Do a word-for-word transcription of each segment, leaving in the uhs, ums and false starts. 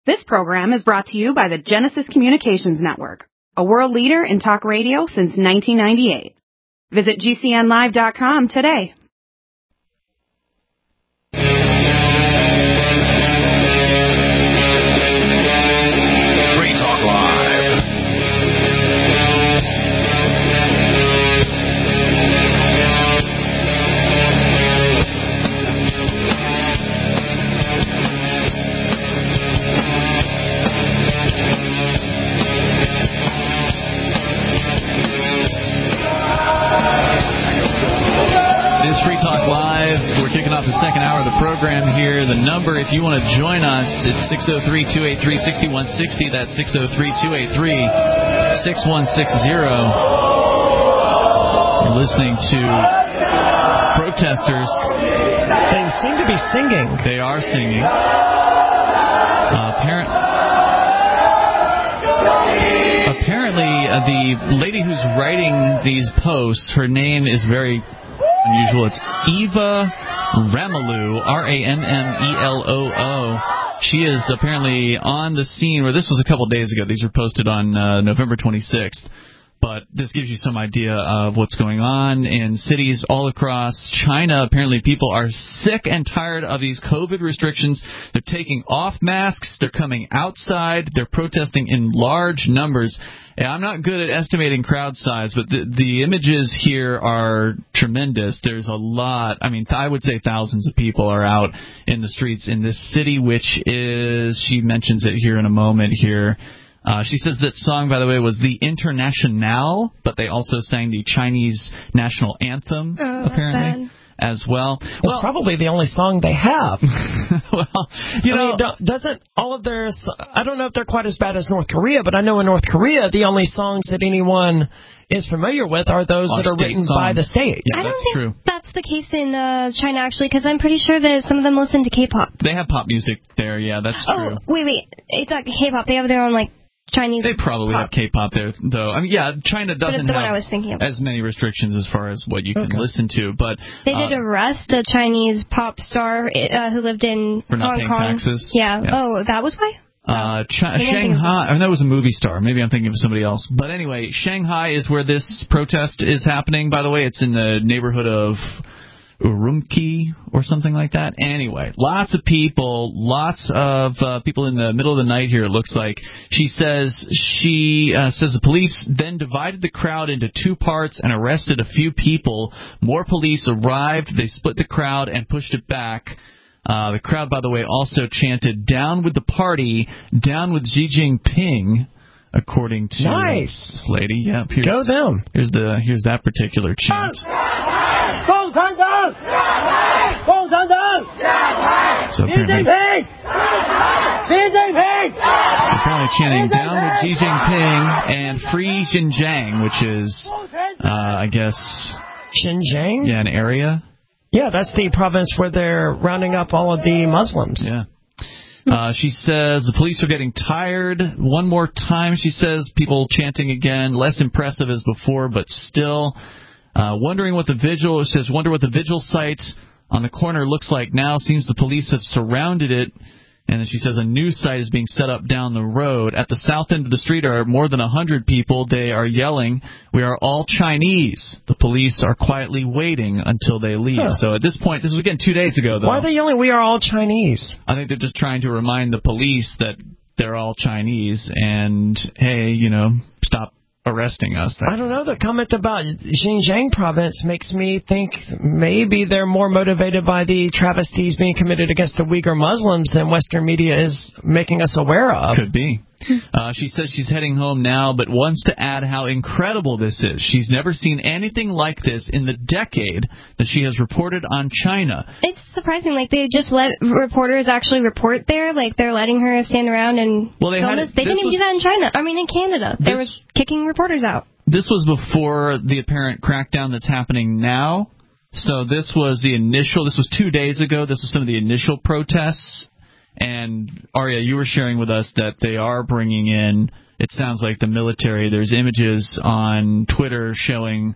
This program is brought to you by the Genesis Communications Network, a world leader in talk radio since nineteen ninety-eight. Visit G C N live dot com today. Free Talk Live. Free Talk Live. We're kicking off the second hour of the program here. The number, if you want to join us, it's six oh three, two eight three, six one six oh. That's six oh three, two eight three, six one six oh. You're listening to protesters. They seem to be singing. They are singing. Uh, apparent, apparently, uh, the lady who's writing these posts, her name is very unusual. It's Eva Ramalou, R A M M E L O O. She is apparently on the scene, where this was a couple days ago. These were posted on uh, November twenty-sixth. But this gives you some idea of what's going on in cities all across China. Apparently people are sick and tired of these COVID restrictions. They're taking off masks. They're coming outside. They're protesting in large numbers. And I'm not good at estimating crowd size, but the, the images here are tremendous. There's a lot. I mean, I would say thousands of people are out in the streets in this city, which is, she mentions it here in a moment here. Uh, she says that song, by the way, was the Internationale, but they also sang the Chinese national anthem, oh, apparently, as well. It's well, probably the only song they have. well, you I know, mean, doesn't all of their, I don't know if they're quite as bad as North Korea, but I know in North Korea the only songs that anyone is familiar with are those that are written songs. by the state. Yeah, I don't that's think true. That's the case in uh, China, actually, because I'm pretty sure that some of them listen to K-pop. They have pop music there, yeah, that's true. Oh, wait, wait. It's not K-pop. They have their own, like, Chinese They probably pop. have K-pop there, though. I mean, yeah, China doesn't the have one I was thinking of. as many restrictions as far as what you can okay. listen to. But They uh, did arrest a Chinese pop star uh, who lived in for not Hong paying Kong. taxes. Yeah. yeah. Oh, that was why? Uh, Ch- Shanghai, I mean, that was a movie star. Maybe I'm thinking of somebody else. But anyway, Shanghai is where this protest is happening. By the way, it's in the neighborhood of Urumqi or something like that. Anyway, lots of people, lots of uh, people in the middle of the night here, it looks like. She says she uh, says the police then divided the crowd into two parts and arrested a few people. More police arrived. They split the crowd and pushed it back. Uh, the crowd, by the way, also chanted, "Down with the party, down with Xi Jinping," according to nice. this lady. Yep, here's, Go them. Here's the here's that particular chant. So apparently, so apparently chanting "Down with Xi Jinping" and "Free Xinjiang," which is, uh, I guess, Xinjiang. Yeah, an area. Yeah, that's the province where they're rounding up all of the Muslims. Yeah. Uh, she says the police are getting tired. One more time, she says, people chanting again. Less impressive as before, but still. Uh, wondering what the vigil, she says, wonder what the vigil site on the corner looks like now. Seems the police have surrounded it. And then she says a new site is being set up down the road. At the south end of the street are more than one hundred people. They are yelling, "We are all Chinese." The police are quietly waiting until they leave. Huh. So at this point, this was again two days ago, though. Why are they yelling, "We are all Chinese"? I think they're just trying to remind the police that they're all Chinese and, hey, you know, stop arresting us. I don't know. The comment about Xinjiang province makes me think maybe they're more motivated by the travesties being committed against the Uyghur Muslims than Western media is making us aware of. Could be. Uh, she says she's heading home now, but wants to add how incredible this is. She's never seen anything like this in the decade that she has reported on China. It's surprising. Like, they just let reporters actually report there. Like, they're letting her stand around and well, they film had, this. They didn't even was, do that in China. I mean, in Canada. They were kicking reporters out. This was before the apparent crackdown that's happening now. So this was the initial, this was two days ago. This was some of the initial protests. And, Arya, you were sharing with us that they are bringing in, it sounds like, the military. There's images on Twitter showing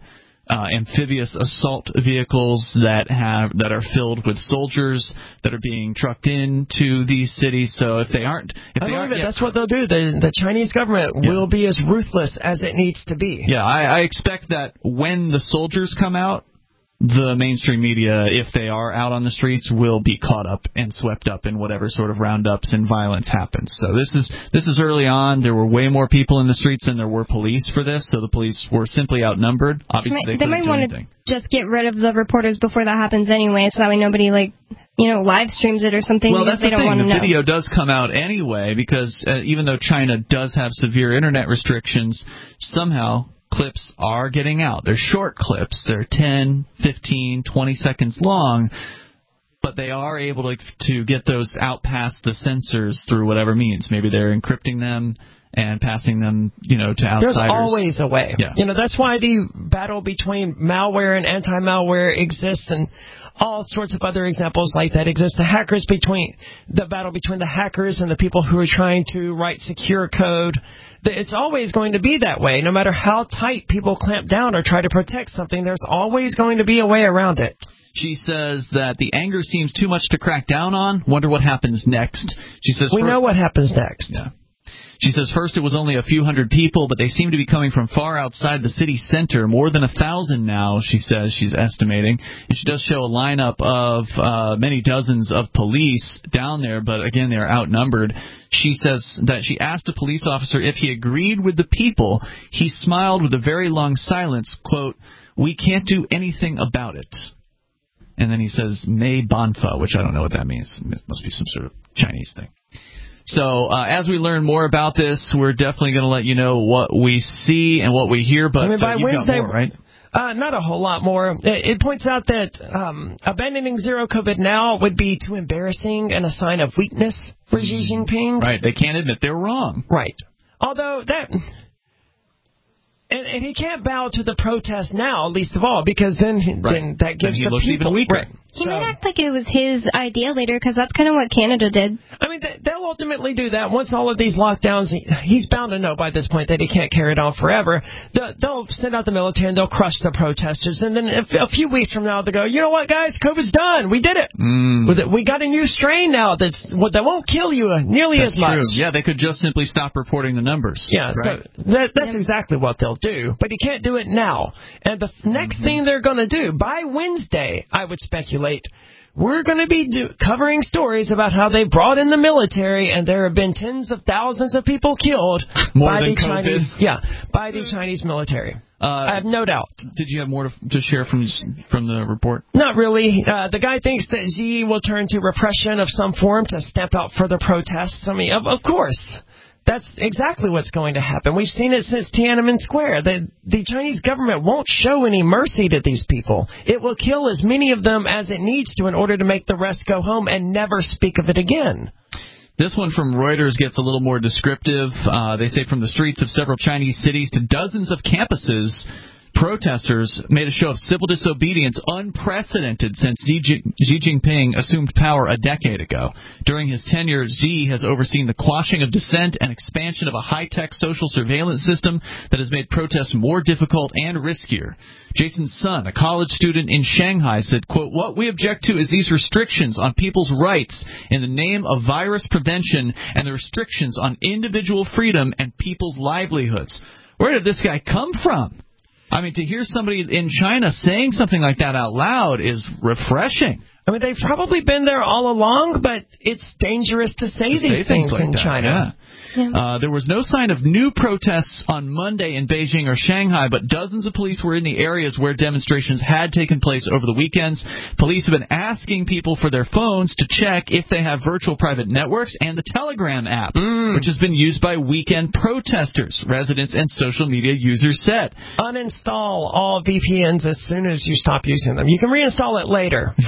uh, amphibious assault vehicles that have that are filled with soldiers that are being trucked into these cities. So if they aren't, if I they aren't, believe it. That's what they'll do. The, the Chinese government Yeah. will be as ruthless as it needs to be. Yeah, I, I expect that when the soldiers come out, the mainstream media, if they are out on the streets, will be caught up and swept up in whatever sort of roundups and violence happens. So this is this is early on. There were way more people in the streets than there were police for this, so the police were simply outnumbered. Obviously, they, they couldn't might do want anything. to just get rid of the reporters before that happens anyway, so that way nobody, like, you know, live streams it or something. Well, because that's they the don't want thing. to The know. video does come out anyway because uh, even though China does have severe internet restrictions, somehow clips are getting out. They're short clips. They're ten, fifteen, twenty seconds long, but they are able to, to get those out past the censors through whatever means. Maybe they're encrypting them and passing them, you know, to outsiders. There's always a way. Yeah. You know, that's why the battle between malware and anti-malware exists, and all sorts of other examples like that exist. The hackers between the battle between the hackers and the people who are trying to write secure code. It's always going to be that way. No matter how tight people clamp down or try to protect something, there's always going to be a way around it. She says that the anger seems too much to crack down on. Wonder what happens next. She says we know what happens next. Yeah. She says first it was only a few hundred people, but they seem to be coming from far outside the city center, more than a thousand now, she says she's estimating. And she does show a lineup of uh, many dozens of police down there, but again, they're outnumbered. She says that she asked a police officer if he agreed with the people. He smiled with a very long silence, quote, "We can't do anything about it." And then he says, "Mei Banfa," which I don't know what that means. It must be some sort of Chinese thing. So uh, as we learn more about this, we're definitely going to let you know what we see and what we hear. But I mean, by uh, you've Wednesday, got more, right? Uh, not a whole lot more. It, it points out that um, abandoning zero COVID now would be too embarrassing and a sign of weakness for Xi Jinping. Right. They can't admit they're wrong. Right. Although that... And, and he can't bow to the protest now, least of all, because then, right. then that gives then he the looks people... even weaker. Right. He So, might act like it was his idea later, because that's kind of what Canada did. I mean, they- they'll ultimately do that. Once all of these lockdowns, he, he's bound to know by this point that he can't carry it on forever. The, they'll send out the military and they'll crush the protesters. And then if, a few weeks from now, they'll go, you know what, guys, COVID's done. We did it. Mm. With it. We got a new strain now that's, that won't kill you nearly That's as much. true. Yeah, they could just simply stop reporting the numbers. Yeah, right? so that, that's exactly what they'll do. But he can't do it now. And the next mm-hmm. thing they're going to do, by Wednesday, I would speculate, we're going to be do, covering stories about how they brought in the military and there have been tens of thousands of people killed More by than the COVID. Chinese, yeah, by the Chinese military. Uh, I have no doubt. Did you have more to, to share from from the report? Not really. Uh, the guy thinks that Xi will turn to repression of some form to stamp out further protests. I mean, of, of course. That's exactly what's going to happen. We've seen it since Tiananmen Square. The, the Chinese government won't show any mercy to these people. It will kill as many of them as it needs to in order to make the rest go home and never speak of it again. This one from Reuters gets a little more descriptive. Uh, they say from the streets of several Chinese cities to dozens of campuses, protesters made a show of civil disobedience unprecedented since Xi Jinping assumed power a decade ago. During his tenure, Xi has overseen the quashing of dissent and expansion of a high-tech social surveillance system that has made protests more difficult and riskier. Jason Sun, a college student in Shanghai, said, quote, "What we object to is these restrictions on people's rights in the name of virus prevention and the restrictions on individual freedom and people's livelihoods." Where did this guy come from? I mean, to hear somebody in China saying something like that out loud is refreshing. I mean, they've probably been there all along, but it's dangerous to say to these say things, things like in that, China. Yeah. Yeah. Uh, there was no sign of new protests on Monday in Beijing or Shanghai, but dozens of police were in the areas where demonstrations had taken place over the weekends. Police have been asking people for their phones to check if they have virtual private networks and the Telegram app, mm. which has been used by weekend protesters, residents, and social media users said. Uninstall all V P Ns as soon as you stop using them. You can reinstall it later, but V P Ns? you do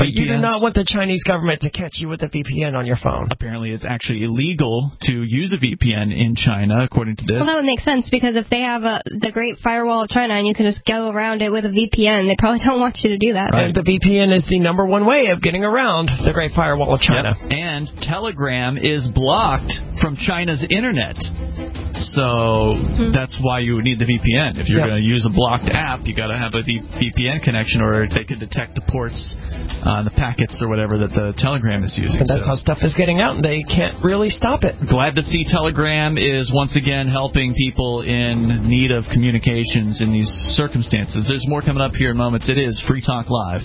not want the Chinese government to catch you with a V P N on your phone. Apparently, it's actually illegal to use a V P N in China, according to this. Well, that would make sense, because if they have a, the Great Firewall of China and you can just go around it with a V P N, they probably don't want you to do that. Right. And the V P N is the number one way of getting around the Great Firewall of China. Yep. And Telegram is blocked from China's internet. So mm-hmm. that's why you would need the V P N. If you're yep. going to use a blocked app, you got to have a v- VPN connection, or they could detect the ports, uh, the packets, or whatever that the Telegram is using. And that's so. how stuff is getting out, and they can't really stop it. Glad to see Telegram is once again helping people in need of communications in these circumstances. There's more coming up here in moments. It is Free Talk Live.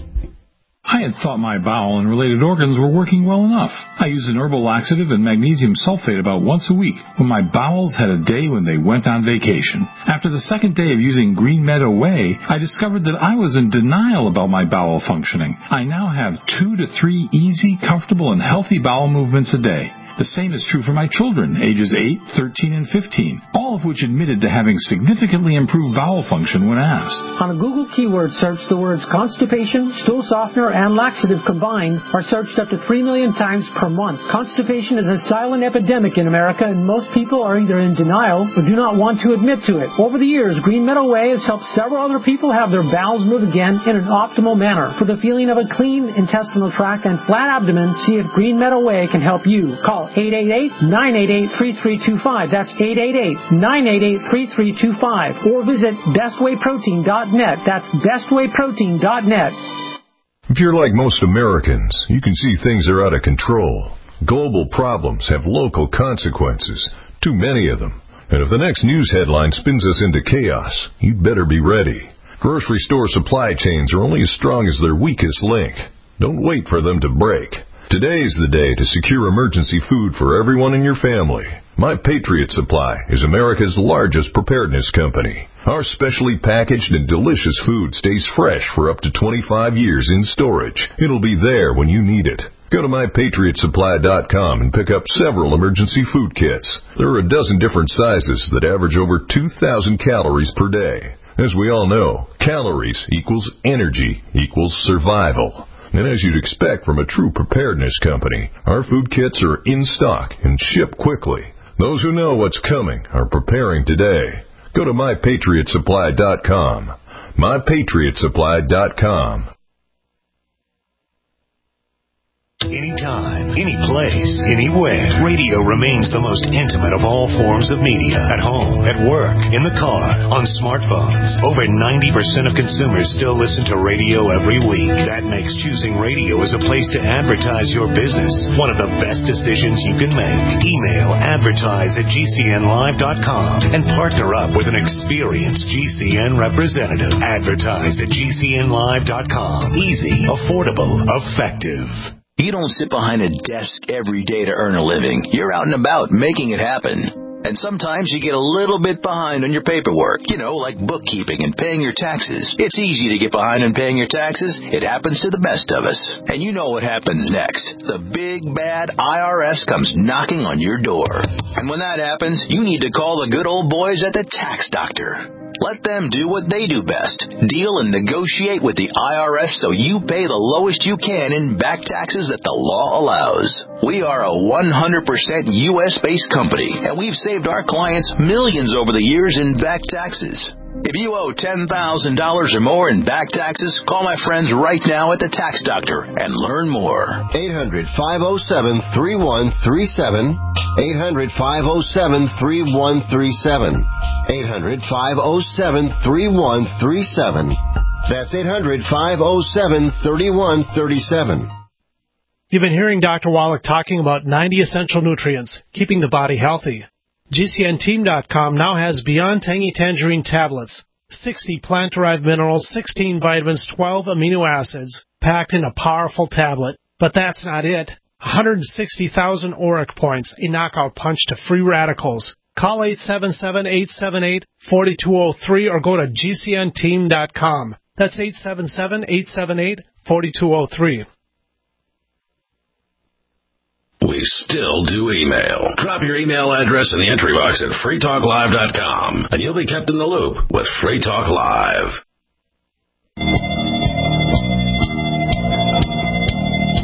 I had thought my bowel and related organs were working well enough. I used an herbal laxative and magnesium sulfate about once a week, but my bowels had a day when they went on vacation. After the second day of using Green Meadow Whey, I discovered that I was in denial about my bowel functioning. I now have two to three easy, comfortable, and healthy bowel movements a day. The same is true for my children, ages eight, thirteen, and fifteen, all of which admitted to having significantly improved bowel function when asked. On a Google keyword search, the words constipation, stool softener, and laxative combined are searched up to three million times per month. Constipation is a silent epidemic in America, and most people are either in denial or do not want to admit to it. Over the years, Green Meadow Whey has helped several other people have their bowels move again in an optimal manner. For the feeling of a clean intestinal tract and flat abdomen, see if Green Meadow Whey can help you. Call eight eight eight, nine eight eight, three three two five. That's eight eight eight, nine eight eight, three three two five. Or visit best way protein dot net. That's best way protein dot net. If you're like most Americans, you can see things are out of control. Global problems have local consequences, too many of them. And if the next news headline spins us into chaos, you'd better be ready. Grocery store supply chains are only as strong as their weakest link. Don't wait for them to break. Today's the day to secure emergency food for everyone in your family. My Patriot Supply is America's largest preparedness company. Our specially packaged and delicious food stays fresh for up to twenty-five years in storage. It'll be there when you need it. Go to my patriot supply dot com and pick up several emergency food kits. There are a dozen different sizes that average over two thousand calories per day. As we all know, calories equals energy equals survival. And as you'd expect from a true preparedness company, our food kits are in stock and ship quickly. Those who know what's coming are preparing today. Go to my patriot supply dot com. my patriot supply dot com. Anytime, any place, anywhere. Radio remains the most intimate of all forms of media. At home, at work, in the car, on smartphones. Over ninety percent of consumers still listen to radio every week. That makes choosing radio as a place to advertise your business one of the best decisions you can make. Email advertise at G C N live dot com and partner up with an experienced G C N representative. Advertise at G C N live dot com. Easy, affordable, effective. You don't sit behind a desk every day to earn a living. You're out and about making it happen. And sometimes you get a little bit behind on your paperwork, you know, like bookkeeping and paying your taxes. It's easy to get behind on paying your taxes. It happens to the best of us. And you know what happens next. The big, bad I R S comes knocking on your door. And when that happens, you need to call the good old boys at the Tax Doctor. Let them do what they do best. Deal and negotiate with the I R S so you pay the lowest you can in back taxes that the law allows. We are a one hundred percent U S-based company, and we've saved our clients millions over the years in back taxes. If you owe ten thousand dollars or more in back taxes, call my friends right now at the Tax Doctor and learn more. eight hundred, five oh seven, three one three seven. eight hundred, five oh seven, three one three seven. eight hundred, five oh seven, three one three seven. That's eight hundred, five oh seven, three one three seven. You've been hearing Doctor Wallach talking about ninety essential nutrients, keeping the body healthy. G C N team dot com now has Beyond Tangy Tangerine tablets, sixty plant-derived minerals, sixteen vitamins, twelve amino acids, packed in a powerful tablet. But that's not it. one hundred sixty thousand auric points, a knockout punch to free radicals. Call eight seven seven, eight seven eight, four two zero three or go to G C N team dot com. That's eight seven seven, eight seven eight, four two zero three. We still do email. Drop your email address in the entry box at free talk live dot com, and you'll be kept in the loop with Free Talk Live.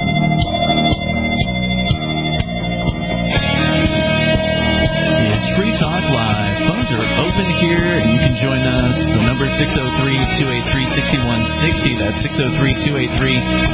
number is six oh three, two eight three, six one six oh. That's six oh three, two eight three,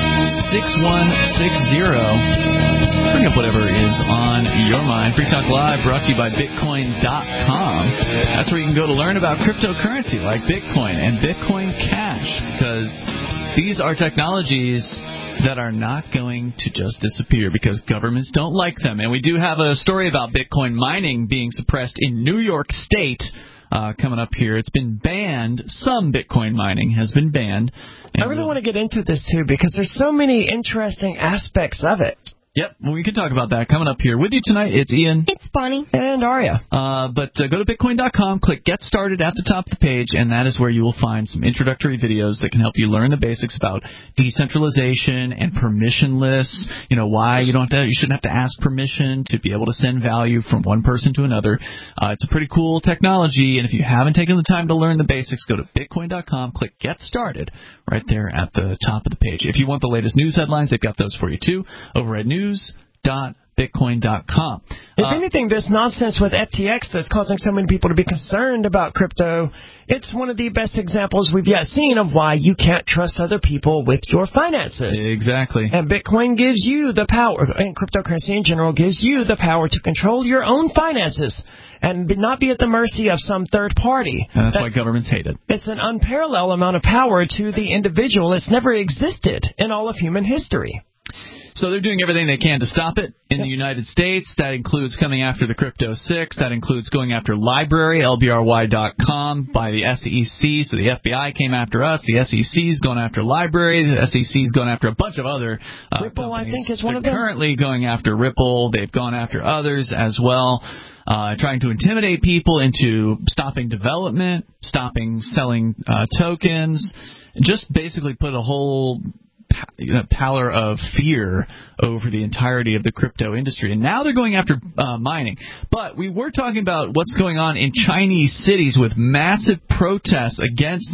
six one six oh. Bring up whatever is on your mind. Free Talk Live brought to you by Bitcoin dot com. That's where you can go to learn about cryptocurrency like Bitcoin and Bitcoin Cash, because these are technologies that are not going to just disappear because governments don't like them. And we do have a story about Bitcoin mining being suppressed in New York State uh, coming up here. It's been banned. Some Bitcoin mining has been banned. I really want to get into this, too, because there's so many interesting aspects of it. Yep, well, we can talk about that coming up here. With you tonight, it's Ian. It's Bonnie. And Aria. Uh, but uh, go to Bitcoin dot com, click Get Started at the top of the page, and that is where you will find some introductory videos that can help you learn the basics about decentralization and permissionless, you know, why you don't have to, you shouldn't have to ask permission to be able to send value from one person to another. Uh, it's a pretty cool technology, and if you haven't taken the time to learn the basics, go to Bitcoin dot com, click Get Started right there at the top of the page. If you want the latest news headlines, they've got those for you, too, over at news dot bitcoin dot com. If uh, anything, this nonsense with F T X that's causing so many people to be concerned about crypto, it's one of the best examples we've yet seen of why you can't trust other people with your finances. Exactly. And Bitcoin gives you the power, and cryptocurrency in general gives you the power to control your own finances and not be at the mercy of some third party. And that's, that's why governments hate it. It's an unparalleled amount of power to the individual. It's never existed in all of human history. So they're doing everything they can to stop it in the United States. That includes coming after the Crypto six. That includes going after Library, L B R Y dot com, by the S E C. So the F B I came after us. The S E C's going after Library. The S E C's going after a bunch of other uh, Ripple, companies. I think, is one they're of them. Currently going after Ripple. They've gone after others as well. Uh, trying to intimidate people into stopping development, stopping selling uh, tokens, just basically put a whole You know, pallor of fear over the entirety of the crypto industry. And now they're going after uh, mining. But we were talking about what's going on in Chinese cities with massive protests against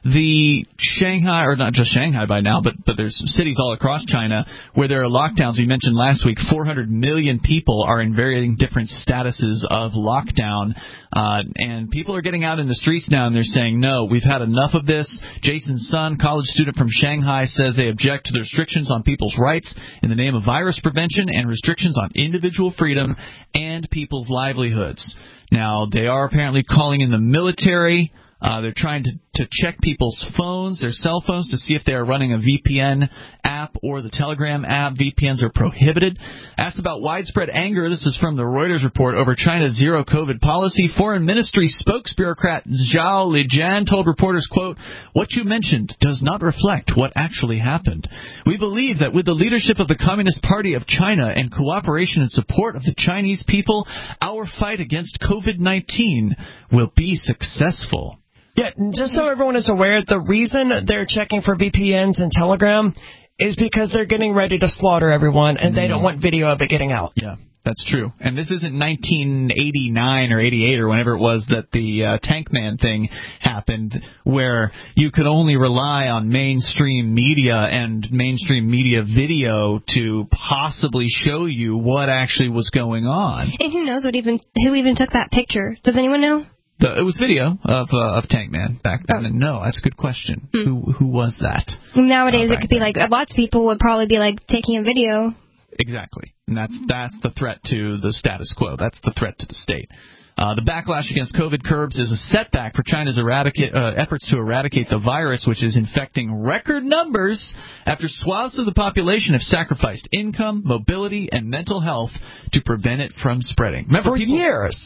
the Shanghai, or not just Shanghai by now, but, but there's cities all across China where there are lockdowns. We mentioned last week four hundred million people are in varying different statuses of lockdown. Uh, and people are getting out in the streets now and they're saying, no, we've had enough of this. Jason Sun, college student from Shanghai, says they object to the restrictions on people's rights in the name of virus prevention and restrictions on individual freedom and people's livelihoods. Now, they are apparently calling in the military. Uh, they're trying to, to check people's phones, their cell phones, to see if they are running a V P N app or the Telegram app. V P Ns are prohibited. Asked about widespread anger, this is from the Reuters report, over China's zero-COVID policy. Foreign Ministry spokesbureaucrat Zhao Lijian told reporters, quote, "What you mentioned does not reflect what actually happened. We believe that with the leadership of the Communist Party of China and cooperation and support of the Chinese people, our fight against COVID nineteen will be successful." Yeah, just so everyone is aware, the reason they're checking for V P Ns and Telegram is because they're getting ready to slaughter everyone, and they don't want video of it getting out. Yeah, that's true. And this isn't nineteen eighty-nine or eighty-eight or whenever it was that the uh, Tank Man thing happened, where you could only rely on mainstream media and mainstream media video to possibly show you what actually was going on. And who knows what even who even took that picture? Does anyone know? The, it was video of uh, of Tank Man back then. Oh. And no, that's a good question. Hmm. Who who was that? Nowadays, uh, it could be like lots of people would probably be like taking a video. Exactly, and that's that's the threat to the status quo. That's the threat to the state. Uh, the backlash against COVID curbs is a setback for China's eradicate, uh, efforts to eradicate the virus, which is infecting record numbers after swaths of the population have sacrificed income, mobility, and mental health to prevent it from spreading. Remember, for people, years.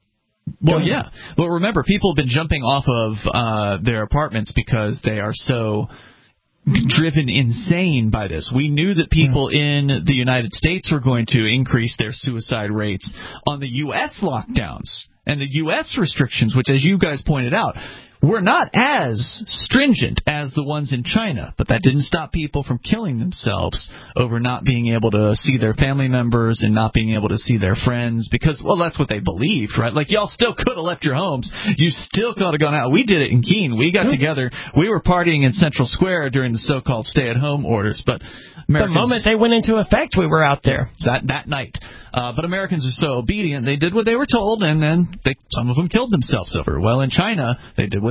Well, yeah. Well, remember, people have been jumping off of uh, their apartments because they are so driven insane by this. We knew that people in the United States were going to increase their suicide rates on the U S lockdowns and the U S restrictions, which, as you guys pointed out, were not as stringent as the ones in China, but that didn't stop people from killing themselves over not being able to see their family members and not being able to see their friends because, well, that's what they believed, right? Like, y'all still could have left your homes. You still could have gone out. We did it in Keene. We got together. We were partying in Central Square during the so-called stay-at-home orders, but Americans, the moment they went into effect, we were out there. That, that night. Uh, but Americans are so obedient. They did what they were told, and then they, some of them killed themselves over. Well, in China, they did what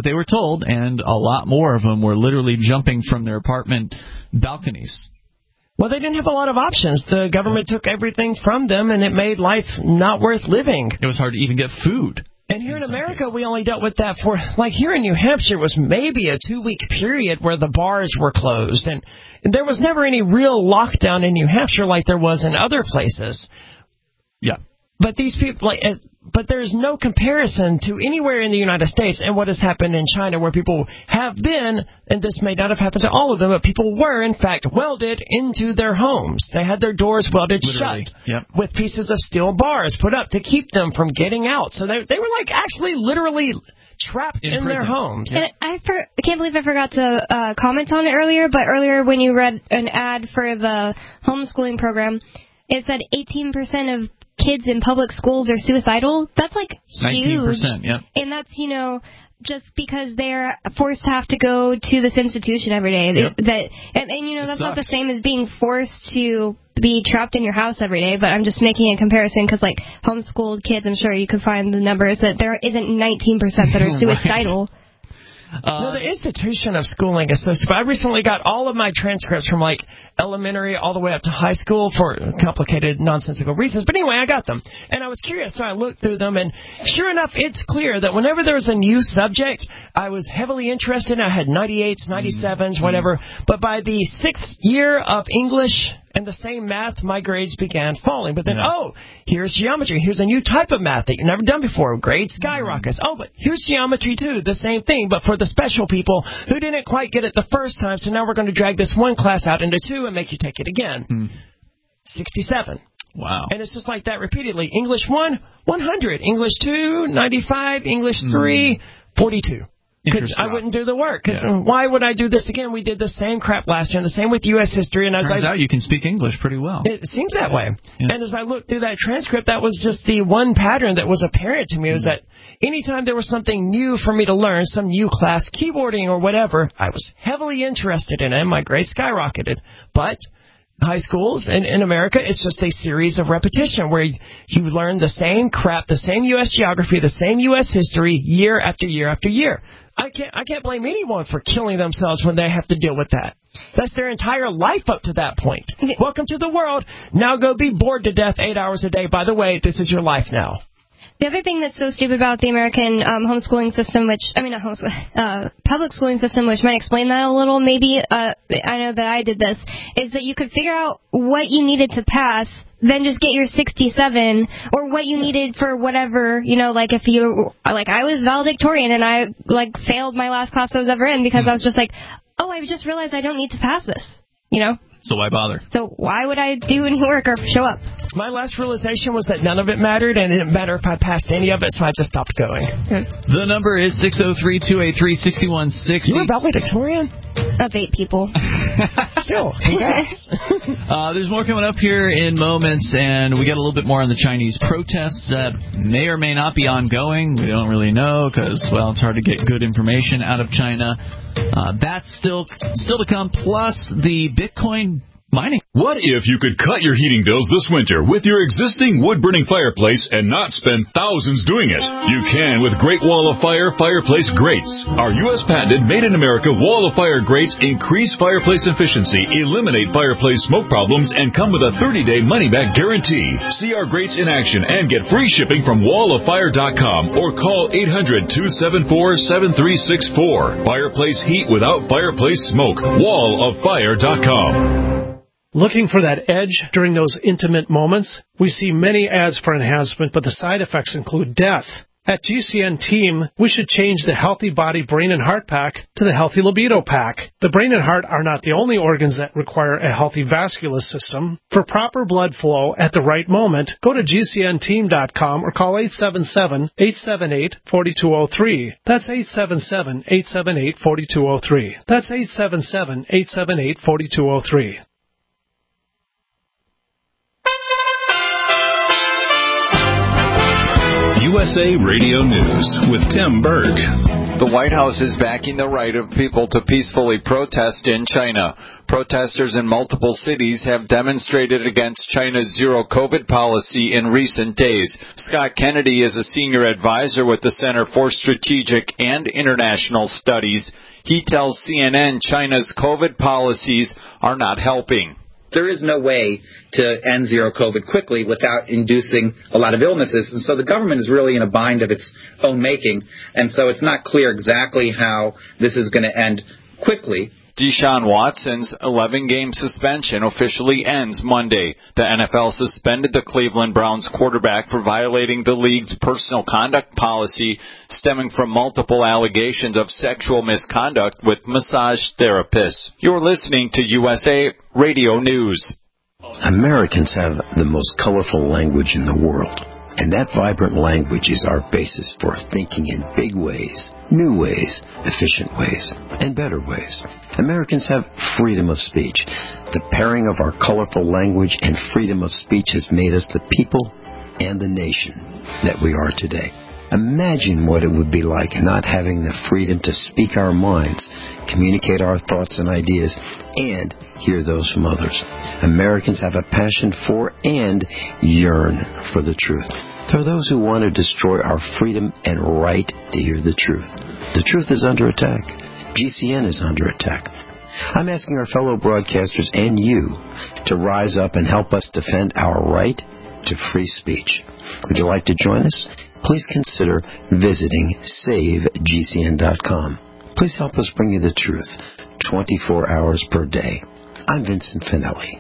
what they were told, and a lot more of them were literally jumping from their apartment balconies. Well, they didn't have a lot of options. The government took everything from them, and it made life not worth living. It was hard to even get food. And here in America, we only dealt with that for, like here in New Hampshire, it was maybe a two-week period where the bars were closed. And there was never any real lockdown in New Hampshire like there was in other places. Yeah. But these people, like, but there's no comparison to anywhere in the United States and what has happened in China, where people have been, and this may not have happened to all of them, but people were, in fact, welded into their homes. They had their doors welded Literally. shut Yep. with pieces of steel bars put up to keep them from getting out. So they they were like actually literally trapped in, in their homes. And I, for, I can't believe I forgot to uh, comment on it earlier, but earlier when you read an ad for the homeschooling program, it said eighteen percent of kids in public schools are suicidal. That's like huge. nineteen percent, yeah. And that's, you know, just because they're forced to have to go to this institution every day. Yep. That and, and you know, It that's sucks. not the same as being forced to be trapped in your house every day, but I'm just making a comparison because, like, homeschooled kids, I'm sure you could find the numbers that there isn't nineteen percent that are suicidal. Right. Uh, no, the institution of schooling is so stupid. I recently got all of my transcripts from, like, elementary all the way up to high school for complicated, nonsensical reasons. But anyway, I got them. And I was curious, so I looked through them. And sure enough, it's clear that whenever there was a new subject, I was heavily interested. I had ninety-eights, ninety-sevens, mm-hmm. whatever. But by the sixth year of English and the same math, my grades began falling. But then, yeah. oh, here's geometry. Here's a new type of math that you've never done before. Grade skyrockets. Oh, but here's geometry, too. The same thing, but for the special people who didn't quite get it the first time. So now we're going to drag this one class out into two and make you take it again. Mm. sixty-seven. Wow. And it's just like that repeatedly. English one, one hundred. English two, ninety-five. English three, mm. forty-two. Because I wouldn't do the work. Because yeah. why would I do this again? We did the same crap last year, and the same with U S history. And as Turns I, out you can speak English pretty well. It seems that way. Yeah. And as I looked through that transcript, that was just the one pattern that was apparent to me, was mm-hmm. that anytime there was something new for me to learn, some new class, keyboarding or whatever, I was heavily interested in it, and my grades skyrocketed. But high schools in, in America, it's just a series of repetition where you, you learn the same crap, the same U S geography, the same U S history year after year after year. I can't I can't blame anyone for killing themselves when they have to deal with that. That's their entire life up to that point. Welcome to the world. Now go be bored to death eight hours a day. By the way, this is your life now. The other thing that's so stupid about the American um, homeschooling system, which, I mean, not homeschooling, uh, public schooling system, which might explain that a little, maybe, uh, I know that I did this, is that you could figure out what you needed to pass, then just get your sixty-seven, or what you needed for whatever, you know, like if you, like I was valedictorian and I, like, failed my last class I was ever in because mm. I was just like, oh, I just realized I don't need to pass this, you know? So why bother? So why would I do any work or show up? My last realization was that none of it mattered, and it didn't matter if I passed any of it, so I just stopped going. The number is six oh three, two eight three, six one six oh. You were valedictorian? Of eight people. Still, congrats. uh, there's more coming up here in moments, and we got a little bit more on the Chinese protests that may or may not be ongoing. We don't really know because, well, it's hard to get good information out of China. Uh, that's still still to come, plus the Bitcoin mining. What if you could cut your heating bills this winter with your existing wood-burning fireplace and not spend thousands doing it? You can with Great Wall of Fire Fireplace Grates. Our U S patented made-in-America Wall of Fire grates increase fireplace efficiency, eliminate fireplace smoke problems, and come with a thirty-day money-back guarantee. See our grates in action and get free shipping from wall of fire dot com or call eight hundred, two seven four, seven three six four. Fireplace heat without fireplace smoke. wall of fire dot com. Looking for that edge during those intimate moments? We see many ads for enhancement, but the side effects include death. At G C N Team, we should change the Healthy Body, Brain, and Heart Pack to the Healthy Libido Pack. The brain and heart are not the only organs that require a healthy vascular system. For proper blood flow at the right moment, go to G C N team dot com or call eight seven seven, eight seven eight, four two zero three. That's eight seven seven, eight seven eight, four two zero three. That's eight seven seven, eight seven eight, four two zero three. U S A Radio News with Tim Berg. The White House is backing the right of people to peacefully protest in China. Protesters in multiple cities have demonstrated against China's zero-COVID policy in recent days. Scott Kennedy is a senior advisor with the Center for Strategic and International Studies. He tells C N N China's COVID policies are not helping. There is no way to end zero COVID quickly without inducing a lot of illnesses. And so the government is really in a bind of its own making. And so it's not clear exactly how this is going to end quickly. Deshaun Watson's eleven-game suspension officially ends Monday. The N F L suspended the Cleveland Browns quarterback for violating the league's personal conduct policy stemming from multiple allegations of sexual misconduct with massage therapists. You're listening to U S A Radio News. Americans have the most colorful language in the world. And that vibrant language is our basis for thinking in big ways, new ways, efficient ways, and better ways. Americans have freedom of speech. The pairing of our colorful language and freedom of speech has made us the people and the nation that we are today. Imagine what it would be like not having the freedom to speak our minds, communicate our thoughts and ideas, and hear those from others. Americans have a passion for and yearn for the truth. There are those who want to destroy our freedom and right to hear the truth. The truth is under attack. G C N is under attack. I'm asking our fellow broadcasters and you to rise up and help us defend our right to free speech. Would you like to join us? Please consider visiting save G C N dot com. Please help us bring you the truth twenty-four hours per day. I'm Vincent Finelli.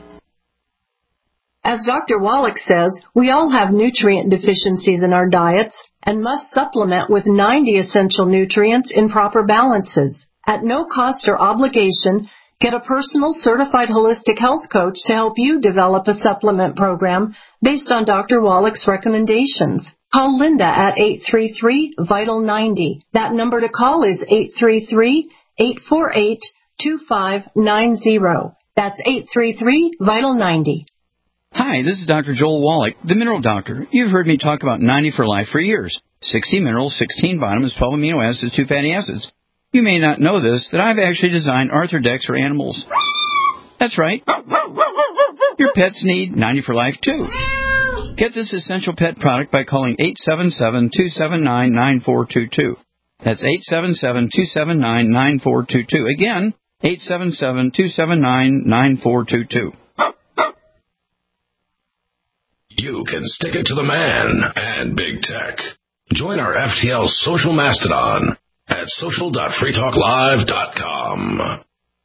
As Doctor Wallach says, we all have nutrient deficiencies in our diets and must supplement with ninety essential nutrients in proper balances. At no cost or obligation, get a personal certified holistic health coach to help you develop a supplement program based on Doctor Wallach's recommendations. Call Linda at eight three three, vital ninety. That number to call is eight three three, eight four eight, two five nine zero. That's eight three three, vital ninety. Hi, this is Doctor Joel Wallach, the Mineral Doctor. You've heard me talk about ninety for Life for years. sixty minerals, sixteen vitamins, twelve amino acids, two fatty acids. You may not know this, that I've actually designed Arthrodex for animals. That's right. Your pets need ninety for Life, too. Get this essential pet product by calling eight seven seven, two seven nine, nine four two two. That's eight seven seven, two seven nine, nine four two two. Again, eight seven seven, two seven nine, nine four two two. You can stick it to the man and big tech. Join our F T L social mastodon at social dot free talk live dot com.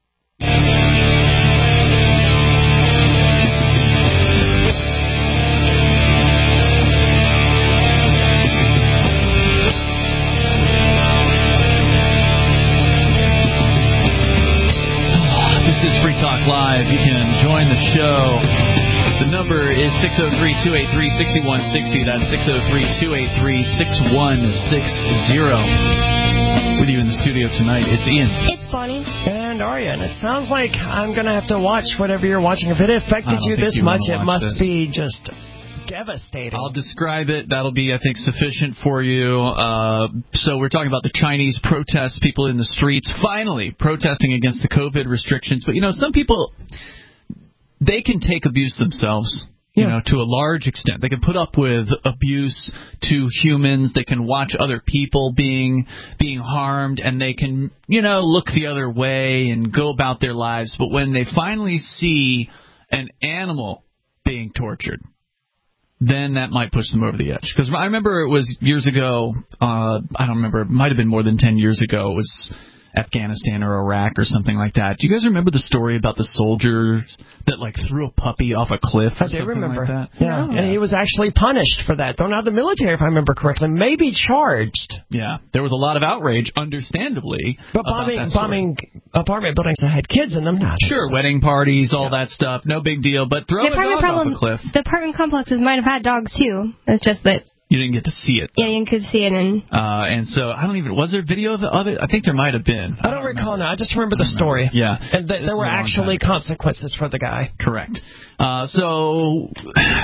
This is Free Talk Live. You can join the show. The number is six oh three, two eight three, six one six oh. That's six oh three, two eight three, six one six oh. With you in the studio tonight, it's Ian. It's Bonnie. And Arya. And it sounds like I'm going to have to watch whatever you're watching. If it affected you this you much, it must this. be just devastating. I'll describe it. That'll be, I think, sufficient for you. Uh, so we're talking about the Chinese protests, people in the streets finally protesting against the COVID restrictions. But, you know, some people, they can take abuse themselves, you yeah. know, to a large extent. They can put up with abuse to humans. They can watch other people being being harmed, and they can, you know, look the other way and go about their lives. But when they finally see an animal being tortured, then that might push them over the edge. Because I remember it was years ago, uh, I don't remember, it might have been more than ten years ago, it was Afghanistan or Iraq or something like that. Do you guys remember the story about the soldiers that, like, threw a puppy off a cliff or I do something remember. like that? Yeah, yeah, and he was actually punished for that. Though not the military, if I remember correctly, maybe charged. Yeah, there was a lot of outrage, understandably, But about bombing, that story. bombing apartment buildings that had kids in them, not Sure, wedding parties, all yeah. that stuff, no big deal. But throw the a dog problem, off a cliff. The apartment complexes might have had dogs, too. It's just that you didn't get to see it. Yeah, you could see it. And uh, and so, I don't even, was there video of the other? I think there might have been. I don't, I don't recall now. I just remember the story. Yeah. And th- there were actually consequences for the guy. Correct. Uh, so,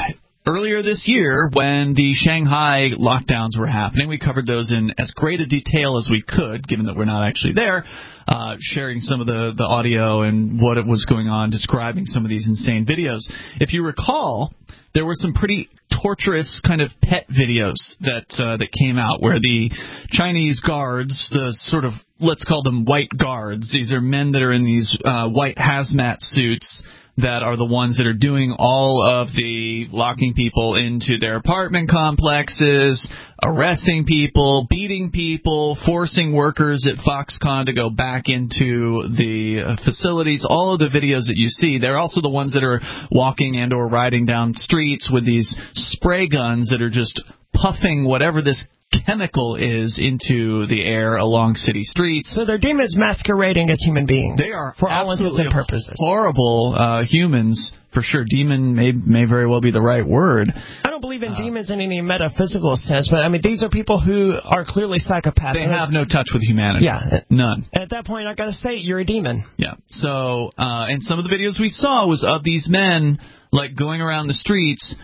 earlier this year, when the Shanghai lockdowns were happening, we covered those in as great a detail as we could, given that we're not actually there, uh, sharing some of the, the audio and what it was going on, describing some of these insane videos. If you recall, there were some pretty torturous kind of pet videos that uh, that came out where the Chinese guards, the sort of, let's call them white guards, these are men that are in these uh, white hazmat suits that are the ones that are doing all of the locking people into their apartment complexes, arresting people, beating people, forcing workers at Foxconn to go back into the uh, facilities. All of the videos that you see, they're also the ones that are walking and or riding down streets with these spray guns that are just puffing whatever this chemical is into the air along city streets. So they're demons masquerading as human beings. They are for all intents and purposes. Horrible uh, humans, for sure. Demon may may very well be the right word. I don't believe in uh, demons in any metaphysical sense, but I mean these are people who are clearly psychopaths. They have no touch with humanity. Yeah, none. At that point, I got to say you're a demon. Yeah. So, uh, and some of the videos we saw was of these men like going around the streets,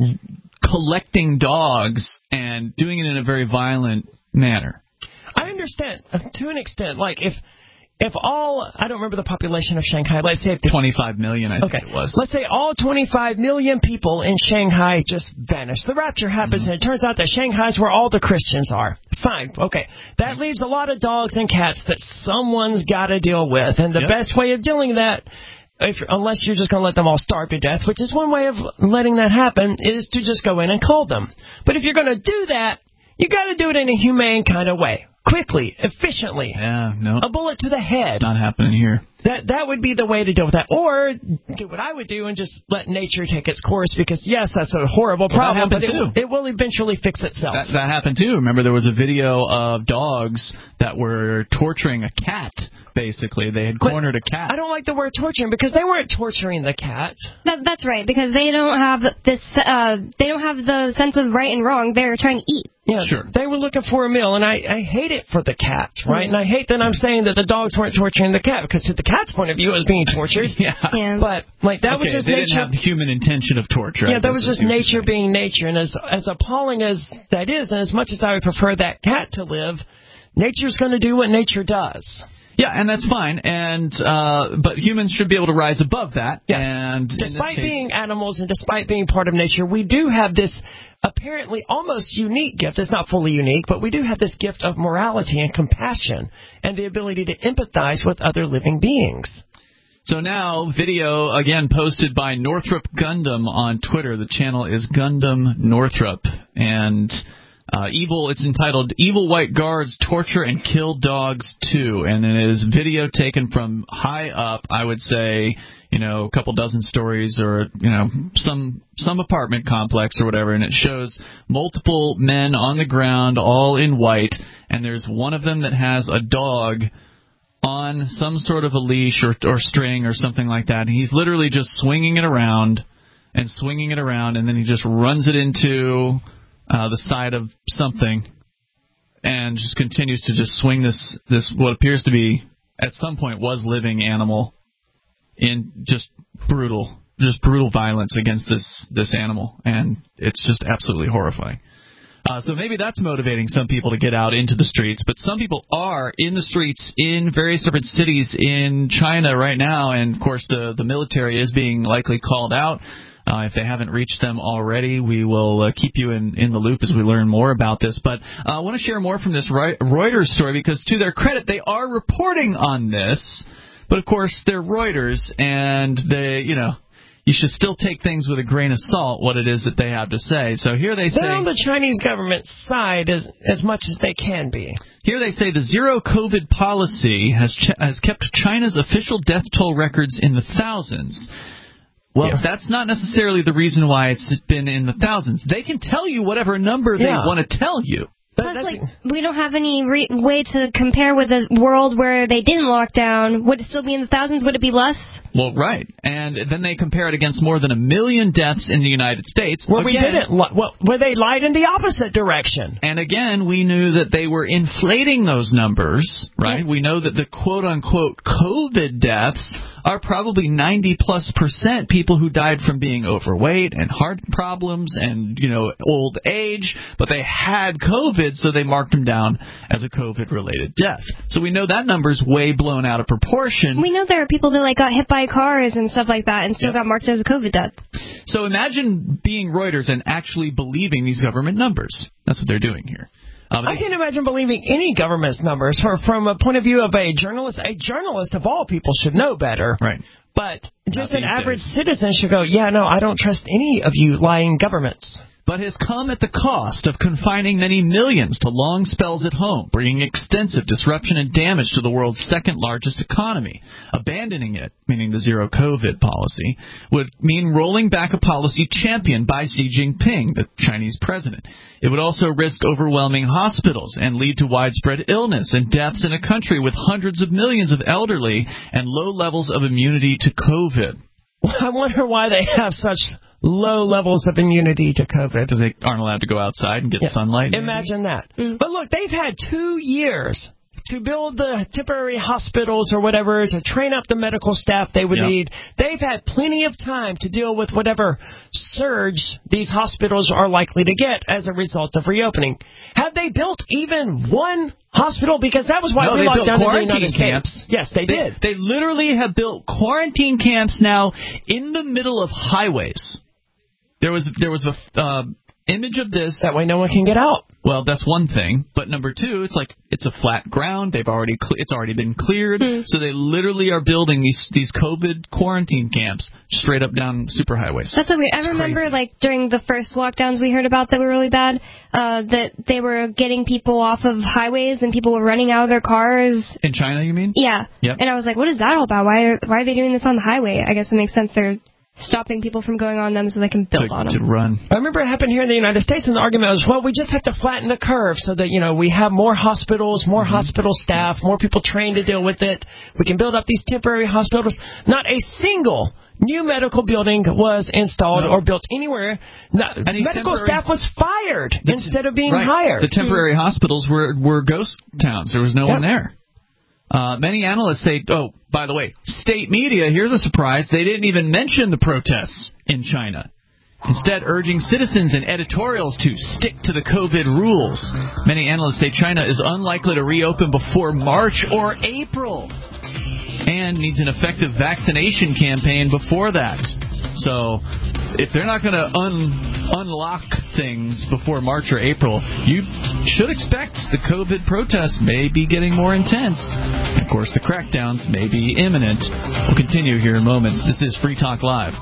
collecting dogs and doing it in a very violent manner. I understand to an extent. Like if if all, I don't remember the population of Shanghai, let's say if twenty-five million, I okay, think it was. Let's say all twenty-five million people in Shanghai just vanish. The rapture happens, mm-hmm. and it turns out that Shanghai's where all the Christians are. Fine, okay. That leaves a lot of dogs and cats that someone's got to deal with, and the yep. best way of dealing with that, If, unless you're just going to let them all starve to death, which is one way of letting that happen, is to just go in and cull them. But if you're going to do that, you got to do it in a humane kind of way. Quickly, efficiently. Yeah, no. A bullet to the head. It's not happening here. That that would be the way to deal with that. Or do what I would do and just let nature take its course, because, yes, that's a horrible well, problem, but too. it, it will eventually fix itself. That, that happened, too. Remember, there was a video of dogs that were torturing a cat, basically. They had cornered but a cat. I don't like the word torturing, because they weren't torturing the cat. That, that's right, because they don't have this. Uh, they don't have the sense of right and wrong. They're trying to eat. Yeah, sure. They were looking for a meal, and I, I hate it for the cat, right? Mm-hmm. And I hate that I'm saying that the dogs weren't torturing the cat, because to the cat's point of view, it was being tortured. yeah. yeah. But, like, that okay, was just they nature. They didn't have the human intention of torture. Yeah, that was just nature being nature. And as as appalling as that is, and as much as I would prefer that cat to live, nature's going to do what nature does. Yeah, and that's fine. And uh, but humans should be able to rise above that. Yes. And despite case, being animals and despite being part of nature, we do have this apparently almost unique gift. It's not fully unique, but we do have this gift of morality and compassion and the ability to empathize with other living beings. So now, video, again, posted by Northrop Gundam on Twitter. The channel is Gundam Northrop. And uh, evil, it's entitled, Evil White Guards Torture and Kill Dogs Too. And it is video taken from high up, I would say, you know, a couple dozen stories or, you know, some some apartment complex or whatever. And it shows multiple men on the ground, all in white. And there's one of them that has a dog on some sort of a leash or, or string or something like that. And he's literally just swinging it around and swinging it around, and then he just runs it into uh, the side of something and just continues to just swing this, this what appears to be, at some point, was living animal in just brutal, just brutal violence against this, this animal. And it's just absolutely horrifying. Uh, so maybe that's motivating some people to get out into the streets, but some people are in the streets in various different cities in China right now, and of course the, the military is being likely called out. Uh, if they haven't reached them already, we will uh, keep you in, in the loop as we learn more about this. But uh, I want to share more from this Reuters story, because to their credit, they are reporting on this, but of course they're Reuters, and they, you know, you should still take things with a grain of salt, what it is that they have to say. So here they say... They're on the Chinese government's side as, as much as they can be. Here they say the zero-COVID policy has ch- has kept China's official death toll records in the thousands. Well, yeah. That's not necessarily the reason why it's been in the thousands. They can tell you whatever number they yeah. want to tell you. Plus, like, we don't have any re- way to compare with a world where they didn't lock down. Would it still be in the thousands? Would it be less? Well, right. And then they compare it against more than a million deaths in the United States. Well, again, we didn't. Well, where they lied in the opposite direction. And again, we knew that they were inflating those numbers, right? Yeah. We know that the quote-unquote COVID deaths are probably ninety plus percent people who died from being overweight and heart problems and, you know, old age, but they had COVID, so they marked them down as a COVID-related death. So we know that number's way blown out of proportion. We know there are people that like got hit by cars and stuff like that and still yep. got marked as a COVID death. So imagine being Reuters and actually believing these government numbers. That's what they're doing here. Um, I can't imagine believing any government's numbers. For, from a point of view of a journalist, a journalist of all people should know better. Right. But just an average citizen should go, yeah, no, I don't trust any of you lying governments. But has come at the cost of confining many millions to long spells at home, bringing extensive disruption and damage to the world's second-largest economy. Abandoning it, meaning the zero-COVID policy, would mean rolling back a policy championed by Xi Jinping, the Chinese president. It would also risk overwhelming hospitals and lead to widespread illness and deaths in a country with hundreds of millions of elderly and low levels of immunity to COVID. I wonder why they have such low levels of immunity to COVID. Because they aren't allowed to go outside and get yeah. sunlight. Maybe? Imagine that. Mm. But look, they've had two years to build the temporary hospitals or whatever, to train up the medical staff they would yep. need. They've had plenty of time to deal with whatever surge these hospitals are likely to get as a result of reopening. Have they built even one hospital? Because that was why no, we locked down quarantine in the United camps. States. Yes, they, they did. They literally have built quarantine camps now in the middle of highways. There was there was a uh, image of this. That way no one can get out. Well, that's one thing. But number two, it's like it's a flat ground. They've already cle- it's already been cleared. Mm. So they literally are building these these COVID quarantine camps straight up down superhighways. That's so weird. I remember crazy. like during the first lockdowns we heard about that were really bad, uh, that they were getting people off of highways and people were running out of their cars. In China, you mean? Yeah. Yep. And I was like, what is that all about? Why are, why are they doing this on the highway? I guess it makes sense. They're stopping people from going on them so they can build to, on them. To run. I remember it happened here in the United States, and the argument was, well, we just have to flatten the curve so that, you know, we have more hospitals, more mm-hmm. hospital staff, more people trained to deal with it. We can build up these temporary hospitals. Not a single new medical building was installed no. or built anywhere. Not, medical staff was fired t- instead of being right. hired. The temporary mm-hmm. hospitals were, were ghost towns. There was no yep. one there. Uh, many analysts say, oh, by the way, state media, here's a surprise, they didn't even mention the protests in China. Instead, urging citizens and editorials to stick to the COVID rules. Many analysts say China is unlikely to reopen before March or April and needs an effective vaccination campaign before that. So if they're not going to un- unlock things before March or April, you should expect the COVID protests may be getting more intense. And of course, the crackdowns may be imminent. We'll continue here in moments. This is Free Talk Live.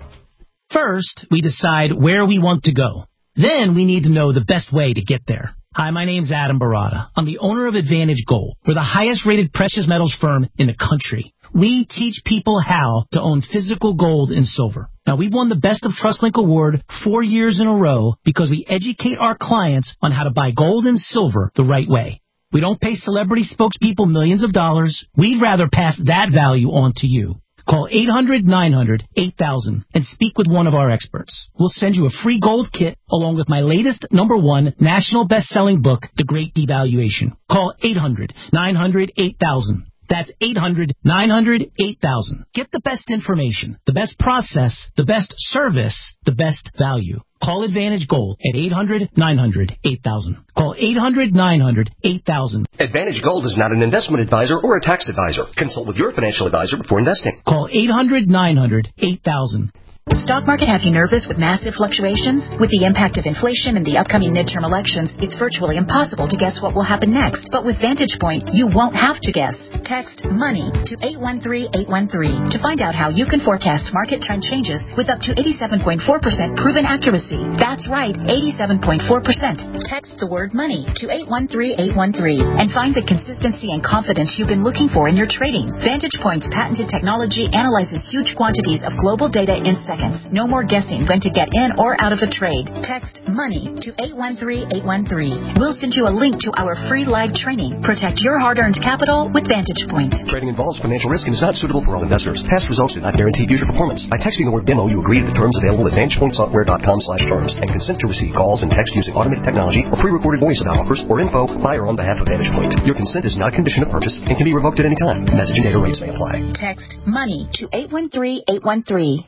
First, we decide where we want to go. Then we need to know the best way to get there. Hi, my name's Adam Barada. I'm the owner of Advantage Gold. We're the highest-rated precious metals firm in the country. We teach people how to own physical gold and silver. Now, we've won the Best of TrustLink Award four years in a row because we educate our clients on how to buy gold and silver the right way. We don't pay celebrity spokespeople millions of dollars. We'd rather pass that value on to you. Call eight hundred nine hundred eight thousand and speak with one of our experts. We'll send you a free gold kit along with my latest number one national best-selling book, The Great Devaluation. Call eight hundred nine hundred eight thousand. That's eight hundred nine hundred eight thousand. Get the best information, the best process, the best service, the best value. Call Advantage Gold at eight hundred nine hundred eight thousand. Call eight hundred nine hundred eight thousand. Advantage Gold is not an investment advisor or a tax advisor. Consult with your financial advisor before investing. Call eight hundred nine hundred eight thousand. The stock market have you nervous with massive fluctuations? With the impact of inflation and the upcoming midterm elections, it's virtually impossible to guess what will happen next. But with Vantage Point, you won't have to guess. Text MONEY to eight one three eight one three to find out how you can forecast market trend changes with up to eighty-seven point four percent proven accuracy. That's right, eighty-seven point four percent. Text the word MONEY to eight one three eight one three and find the consistency and confidence you've been looking for in your trading. Vantage Point's patented technology analyzes huge quantities of global data in seconds. No more guessing when to get in or out of a trade. Text MONEY to eight one three eight one three. We'll send you a link to our free live training. Protect your hard-earned capital with Vantage VantagePoint. Trading involves financial risk and is not suitable for all investors. Past results do not guarantee future performance. By texting the word demo, you agree to the terms available at VantagePointSoftware.com slash terms and consent to receive calls and text using automated technology or pre-recorded voice about offers or info by or on behalf of VantagePoint. Your consent is not a condition of purchase and can be revoked at any time. Message and data rates may apply. Text MONEY to eight one three eight one three.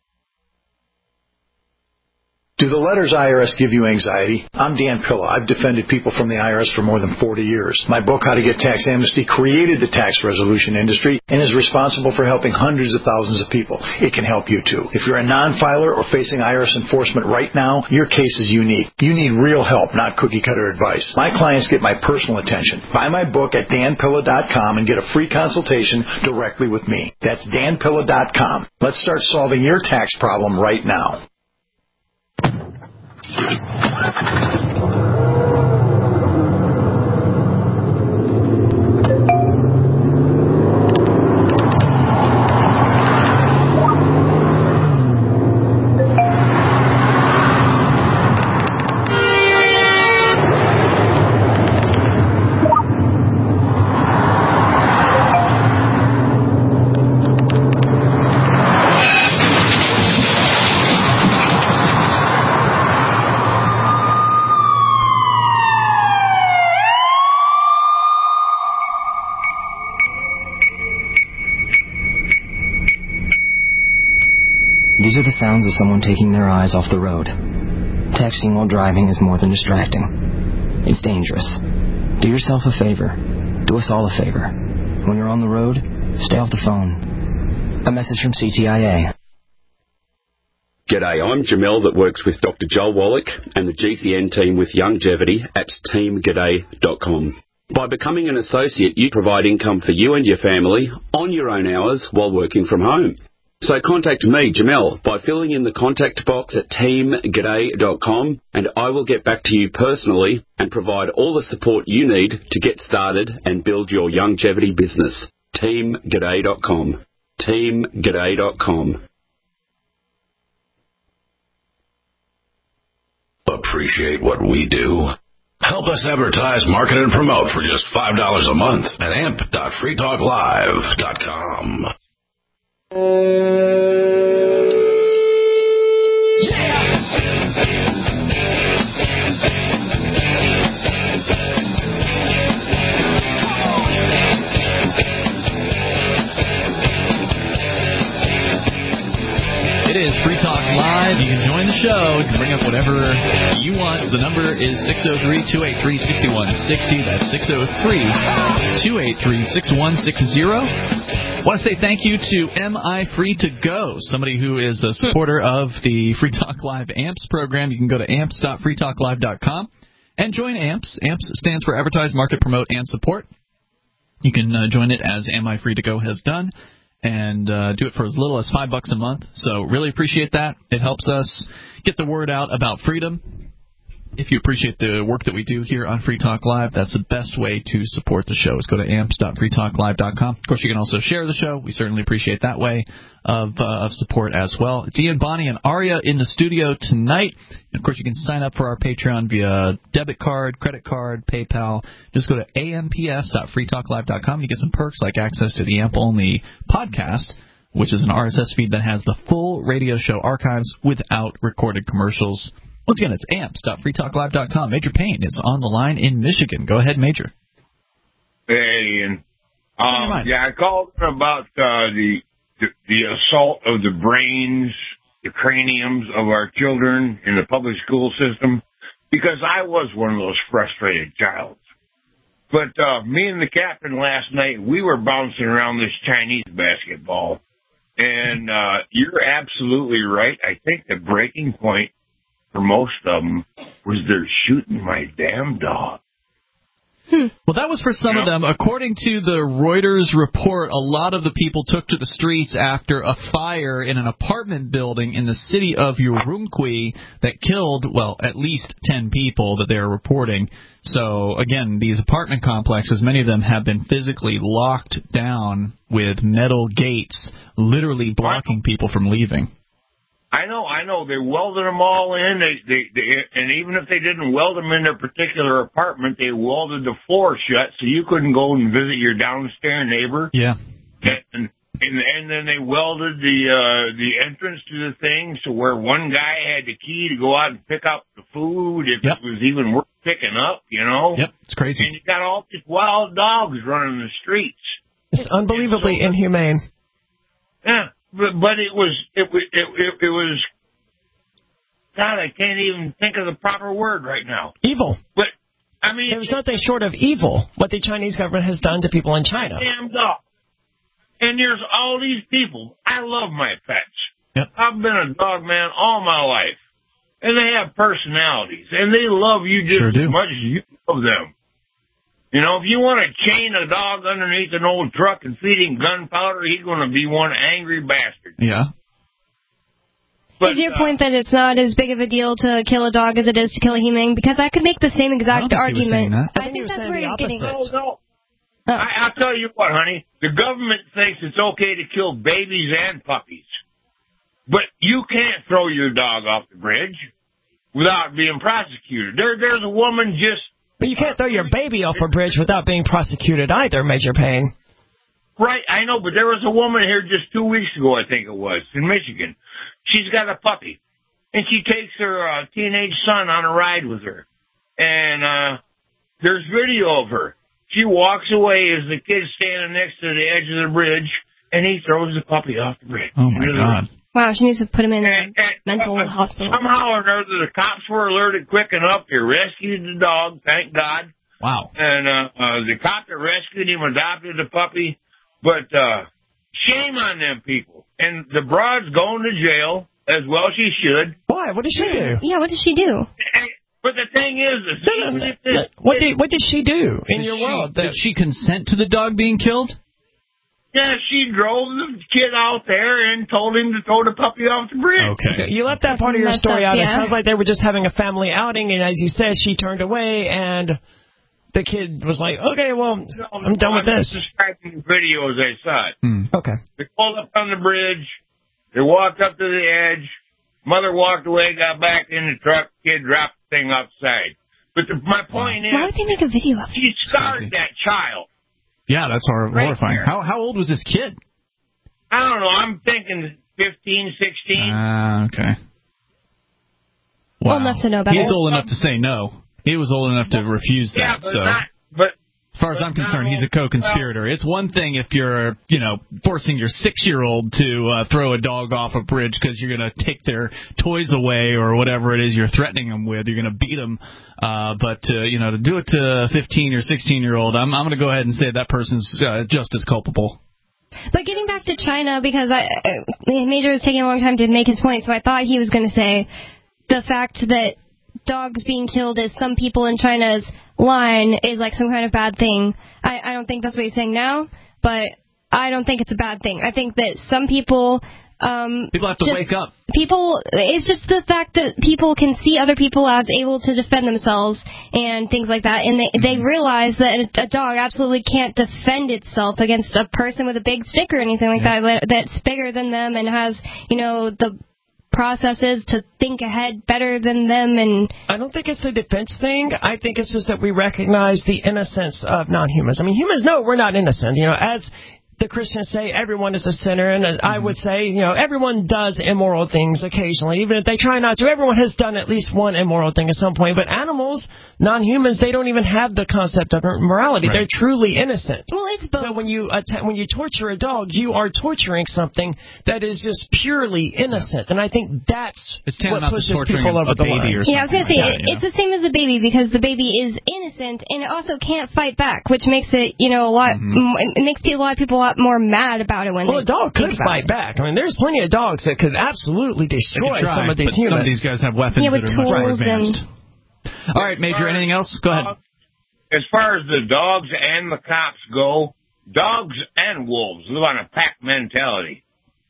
Do the letters I R S give you anxiety? I'm Dan Pilla. I've defended people from the I R S for more than forty years. My book, How to Get Tax Amnesty, created the tax resolution industry and is responsible for helping hundreds of thousands of people. It can help you, too. If you're a non-filer or facing I R S enforcement right now, your case is unique. You need real help, not cookie-cutter advice. My clients get my personal attention. Buy my book at dan pilla dot com and get a free consultation directly with me. That's dan pilla dot com. Let's start solving your tax problem right now. These are the sounds of someone taking their eyes off the road. Texting while driving is more than distracting. It's dangerous. Do yourself a favor. Do us all a favor. When you're on the road, stay off the phone. A message from C T I A. G'day, I'm Jamel that works with Doctor Joel Wallach and the G C N team with Youngevity at team g'day dot com. By becoming an associate, you provide income for you and your family on your own hours while working from home. So contact me, Jamel, by filling in the contact box at team g'day dot com, and I will get back to you personally and provide all the support you need to get started and build your longevity business. team g'day dot com. team g'day dot com. Appreciate what we do? Help us advertise, market, and promote for just five dollars a month at amp dot free talk live dot com. It is Free Talk Live. You can join the show. You can bring up whatever you want. The number is six oh three, two eight three, six one six oh. That's six oh three, two eight three, six one six oh. I want to say thank you to Am I Free to Go, somebody who is a supporter of the Free Talk Live A M P S program. You can go to amps dot free talk live dot com and join A M P S. A M P S stands for Advertise, Market, Promote, and Support. You can uh, join it as Am I Free to Go has done, and uh, do it for as little as five bucks a month. So really appreciate that. It helps us get the word out about freedom. If you appreciate the work that we do here on Free Talk Live, that's the best way to support the show is go to amps dot free talk live dot com. Of course, you can also share the show. We certainly appreciate that way of, uh, of support as well. It's Ian, Bonnie, and Aria in the studio tonight. And of course, you can sign up for our Patreon via debit card, credit card, PayPal. Just go to amps dot free talk live dot com. You get some perks like access to the A M P-only podcast, which is an R S S feed that has the full radio show archives without recorded commercials. Once again, it's amps dot free talk live dot com. Major Payne is on the line in Michigan. Go ahead, Major. Hey, Ian. Um, yeah, I called about uh, the, the the assault of the brains, the craniums of our children in the public school system, because I was one of those frustrated childs. But uh, me and the captain last night, we were bouncing around this Chinese basketball, and uh, you're absolutely right. I think the breaking point for most of them was they're shooting my damn dog. Hmm. Well, that was for some of them. According to the Reuters report, a lot of the people took to the streets after a fire in an apartment building in the city of Urumqi that killed, well, at least ten people that they're reporting. So, again, these apartment complexes, many of them have been physically locked down with metal gates, literally blocking people from leaving. I know, I know. They welded them all in. They, they, they, and even if they didn't weld them in their particular apartment, they welded the floor shut so you couldn't go and visit your downstairs neighbor. Yeah. And, and, and then they welded the uh, the entrance to the thing so where one guy had the key to go out and pick up the food if yep. it was even worth picking up, you know. Yep, it's crazy. And you got all these wild dogs running the streets. It's unbelievably so, inhumane. Yeah. But, but it was, it was, it, it, it was, God, I can't even think of the proper word right now. Evil. But, I mean. There's nothing short of evil, what the Chinese government has done to people in China. Damn dog. And there's all these people. I love my pets. Yep. I've been a dog man all my life. And they have personalities. And they love you just sure as much as you love them. You know, if you want to chain a dog underneath an old truck and feed him gunpowder, he's going to be one angry bastard. Yeah. But, is your uh, point that it's not as big of a deal to kill a dog as it is to kill a human? Because I could make the same exact I argument. That. I, I think that's where you're getting. No, no. Oh. I, I'll tell you what, honey. The government thinks it's okay to kill babies and puppies. But you can't throw your dog off the bridge without being prosecuted. There, There's a woman just... But you can't throw your baby off a bridge without being prosecuted either, Major Payne. Right, I know, but there was a woman here just two weeks ago, I think it was, in Michigan. She's got a puppy, and she takes her uh, teenage son on a ride with her. And uh, there's video of her. She walks away as the kid's standing next to the edge of the bridge, and he throws the puppy off the bridge. Oh, my God. Wow, she needs to put him in a and, and, mental uh, hospital. Somehow or another, the cops were alerted quick enough. They rescued the dog, thank God. Wow. And uh, uh, the cop that rescued him adopted the puppy. But uh, shame on them people. And the broad's going to jail, as well she should. Why? What did she do? Yeah, what did she do? And, but the thing is, is no, no, no. What, did, what did she do in did your she, world? Did she consent to the dog being killed? Yeah, she drove the kid out there and told him to throw the puppy off the bridge. Okay. You left that part of your Messed story up, out. yeah. It sounds like they were just having a family outing, and as you said, she turned away, and the kid was like, okay, well, no, I'm done with this. I'm describing the video as I saw it. Hmm. Okay. They pulled up on the bridge. They walked up to the edge. Mother walked away, got back in the truck. Kid dropped the thing upside. But the, my point wow. is, why would they make a video of it? She scarred that child. Yeah, that's hor- right horrifying. There. How how old was this kid? I don't know. I'm thinking fifteen, sixteen. Ah, uh, okay. Wow. Old enough to know better. He's old enough to say no. He was old enough to refuse that. Yeah, but so. not, but As far as I'm concerned, he's a co-conspirator. It's one thing if you're, you know, forcing your six-year-old to uh, throw a dog off a bridge because you're going to take their toys away or whatever it is you're threatening them with. You're going to beat them. Uh, but, uh, you know, to do it to a fifteen- or sixteen-year-old, I'm, I'm going to go ahead and say that person's uh, just as culpable. But getting back to China, because I, uh, Major was taking a long time to make his point, so I thought he was going to say the fact that dogs being killed is some people in China's line is like some kind of bad thing. I, I don't think that's what he's saying now, but I don't think it's a bad thing. I think that some people... Um, people have to just, wake up. People, it's just the fact that people can see other people as able to defend themselves and things like that, and they, they realize that a dog absolutely can't defend itself against a person with a big stick or anything like yeah. that that's bigger than them and has, you know, the processes to think ahead better than them. And I don't think it's a defense thing. I think it's just that we recognize the innocence of non-humans. I mean, humans know we're not innocent. You know, as the Christians say, everyone is a sinner, and mm-hmm. I would say, you know, everyone does immoral things occasionally, even if they try not to. Everyone has done at least one immoral thing at some point. But animals, non-humans, they don't even have the concept of morality. Right. They're truly innocent. Well, it's both. So when you att- when you torture a dog, you are torturing something that is just purely innocent, yeah. and I think that's it's what pushes people over a the baby line. or yeah, I was going to like say, that, it, it's the same as a baby because the baby is innocent and it also can't fight back, which makes it, you know, a lot. Mm-hmm. It makes a lot of people a lot more mad about it when well, they a dog could fight it. back. I mean, there's plenty of dogs that could absolutely destroy try, some of these but humans. Some of these guys have weapons yeah, that are much more advanced. And... All right, Major, anything else? Go ahead. As far as the dogs and the cops go, dogs and wolves live on a pack mentality.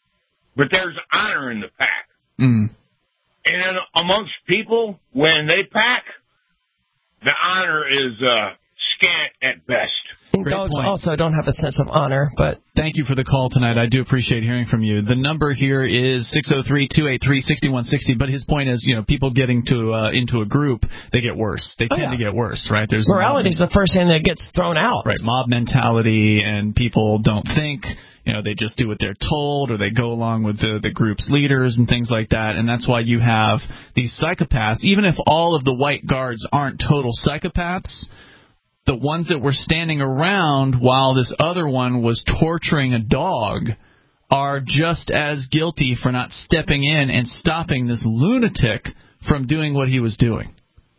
But there's honor in the pack. Mm. And amongst people, when they pack, the honor is uh, scant at best. Great dogs point. also don't have a sense of honor, but... Thank you for the call tonight. I do appreciate hearing from you. The number here is six oh three, two eight three, six one six zero, but his point is, you know, people getting to uh, into a group, they get worse. They tend oh, yeah. to get worse, right? There's Morality is the first thing that gets thrown out. Right, mob mentality, and people don't think... You know, they just do what they're told, or they go along with the, the group's leaders and things like that. And that's why you have these psychopaths. Even if all of the white guards aren't total psychopaths, the ones that were standing around while this other one was torturing a dog are just as guilty for not stepping in and stopping this lunatic from doing what he was doing.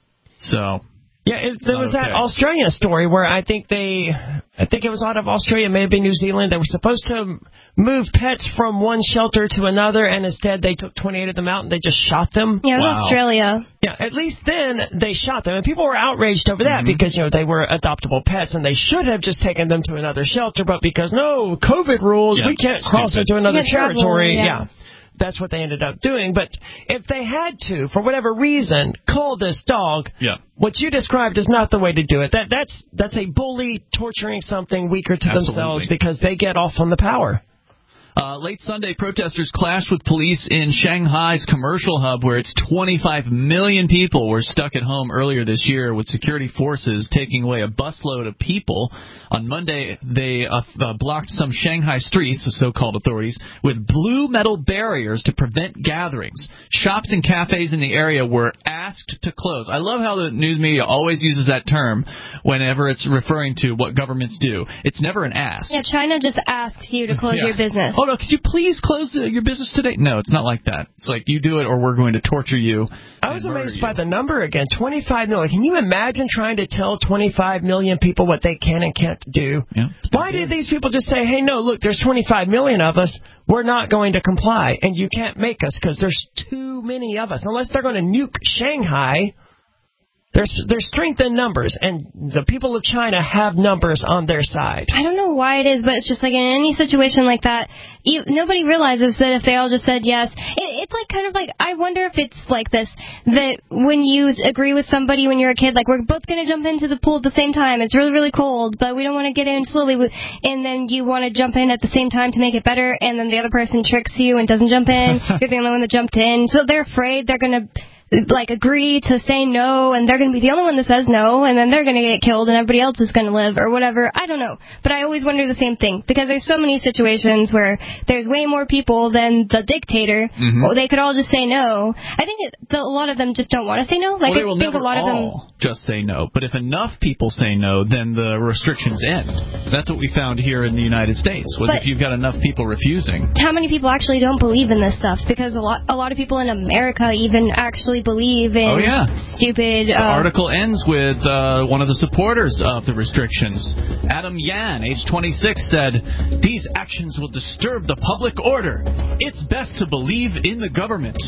So... Yeah, it, there was okay. that Australian story where I think they, I think it was out of Australia, maybe New Zealand. They were supposed to move pets from one shelter to another, and instead they took twenty-eight of them out and they just shot them. Yeah, it was wow. Australia. Yeah, at least then they shot them, and people were outraged over that mm-hmm. because, you know, they were adoptable pets, and they should have just taken them to another shelter, but because, no, COVID rules, yeah, we can't cross stupid. into another territory. Travel, yeah. yeah. That's what they ended up doing. But if they had to, for whatever reason, call this dog, yeah. what you described is not the way to do it. That That's that's a bully torturing something weaker to Absolutely. themselves because they get off on the power. Uh, late Sunday, protesters clashed with police in Shanghai's commercial hub, where it's twenty-five million people were stuck at home earlier this year, with security forces taking away a busload of people. On Monday, they uh, uh, blocked some Shanghai streets, the so-called authorities, with blue metal barriers to prevent gatherings. Shops and cafes in the area were asked to close. I love how the news media always uses that term whenever it's referring to what governments do. It's never an ask. Yeah, China just asks you to close yeah. your business. Oh, no, could you please close the, your business today? No, it's not like that. It's like, you do it or we're going to torture you. I was amazed by the number again, twenty-five million. Can you imagine trying to tell twenty-five million people what they can and can't do? Yeah. Why did these people just say, hey, no, look, there's twenty-five million of us. We're not going to comply, and you can't make us because there's too many of us. Unless they're going to nuke Shanghai, There's there's strength in numbers, and the people of China have numbers on their side. I don't know why it is, but it's just like in any situation like that, you, nobody realizes that if they all just said yes, it, it's like kind of like, I wonder if it's like this, that when you agree with somebody when you're a kid, like we're both going to jump into the pool at the same time, it's really, really cold, but we don't want to get in slowly, and then you want to jump in at the same time to make it better, and then the other person tricks you and doesn't jump in, you're the only one that jumped in, so they're afraid they're going to like agree to say no, and they're going to be the only one that says no, and then they're going to get killed, and everybody else is going to live, or whatever. I don't know. But I always wonder the same thing, because there's so many situations where there's way more people than the dictator. Mm-hmm. Or they could all just say no. I think it, the, a lot of them just don't want to say no. Like, well, they will I think never a lot all of them just say no. But if enough people say no, then the restrictions end. That's what we found here in the United States, was but if you've got enough people refusing. How many people actually don't believe in this stuff? Because a lot, a lot of people in America even actually believe in Oh, yeah. stupid... The uh, article ends with uh, one of the supporters of the restrictions. Adam Yan, age twenty-six, said, "These actions will disturb the public order. It's best to believe in the government."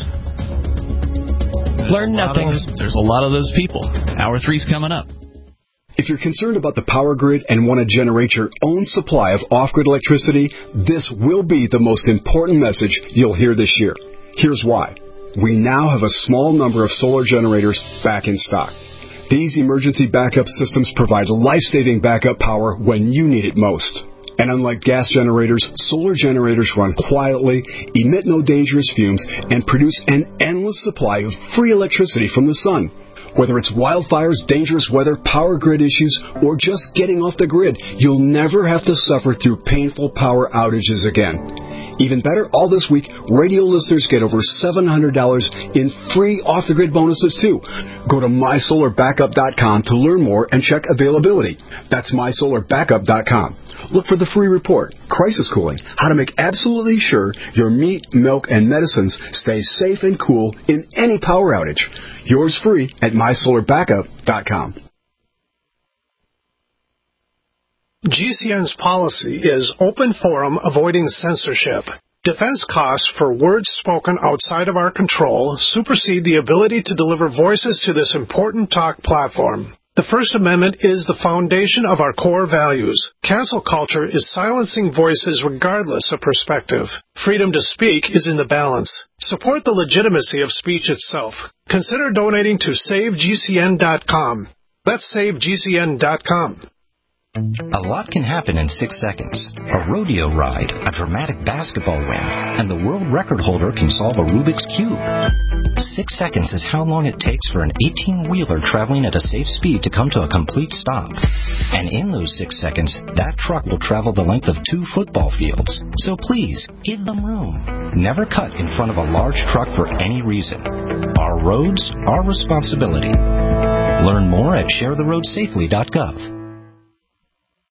There's Learn nothing. Those, there's a lot of those people. Hour three's coming up. If you're concerned about the power grid and want to generate your own supply of off-grid electricity, this will be the most important message you'll hear this year. Here's why. We now have a small number of solar generators back in stock. These emergency backup systems provide life-saving backup power when you need it most. And unlike gas generators, solar generators run quietly, emit no dangerous fumes, and produce an endless supply of free electricity from the sun. Whether it's wildfires, dangerous weather, power grid issues, or just getting off the grid, you'll never have to suffer through painful power outages again. Even better, all this week, radio listeners get over seven hundred dollars in free off-the-grid bonuses, too. Go to my solar backup dot com to learn more and check availability. That's my solar backup dot com. Look for the free report, Crisis Cooling, how to make absolutely sure your meat, milk, and medicines stay safe and cool in any power outage. Yours free at my solar backup dot com. G C N's policy is open forum, avoiding censorship. Defense costs for words spoken outside of our control supersede the ability to deliver voices to this important talk platform. The First Amendment is the foundation of our core values. Cancel culture is silencing voices regardless of perspective. Freedom to speak is in the balance. Support the legitimacy of speech itself. Consider donating to save G C N dot com. That's save G C N dot com. A lot can happen in six seconds. A rodeo ride, a dramatic basketball win, and the world record holder can solve a Rubik's Cube. Six seconds is how long it takes for an eighteen-wheeler traveling at a safe speed to come to a complete stop. And in those six seconds, that truck will travel the length of two football fields. So please, give them room. Never cut in front of a large truck for any reason. Our roads, our responsibility. Learn more at share the road safely dot gov.